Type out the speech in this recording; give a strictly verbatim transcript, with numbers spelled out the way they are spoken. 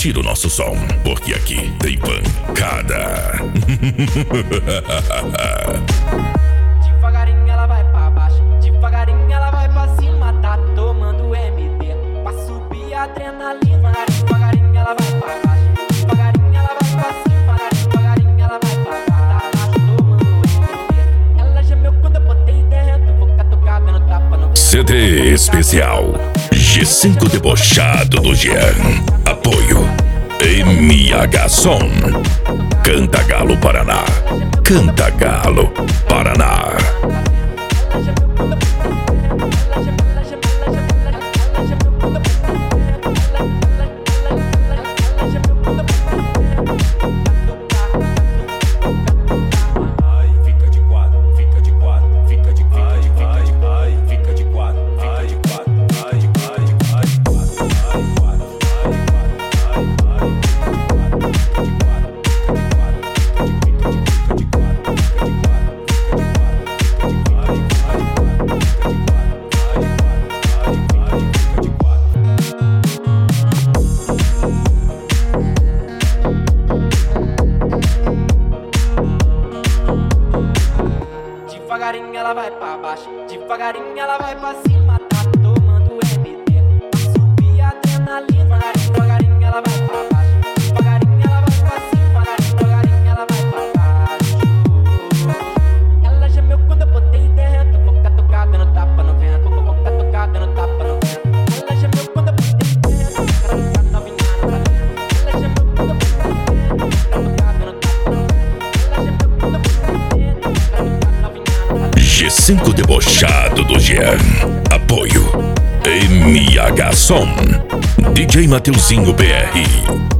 curtir o nosso som, porque aqui tem pancada. Devagarinho ela vai pra baixo, devagarinho ela vai pra cima, tá tomando M D pra subir a adrenalina. Devagarinho ela vai pra baixo, devagarinho ela vai pra cima, devagarinho ela vai pra baixo, tá tomando M D. Ela gemeu quando eu botei dentro, vou catucar dando tapa no C D especial G cinco Debochado do Jean. Apoio M H Som. Cantagalo, Paraná. Cantagalo, Paraná. Devagarinho ela vai pra baixo, devagarinho ela vai pra cima, tá tomando M D pra subir a adrenalina. Devagarinho ela vai pra baixo, devagarinho ela vai pra cima, devagarinho ela vai pra baixo. Ela gemeu quando eu botei dentro, vou catucar dando tapa no vento, vou catucar dando tapa no vento. Ela gemeu quando eu botei dentro, vou catucar novinha no talento. Ela gemeu quando eu botei dentro, vou catucar dando tapa no vento. Ela gemeu quando eu botei dentro, vou catucar novinha. G cinco Debochado do Jean. Apoio M H Som. D J Mateuzinho B R.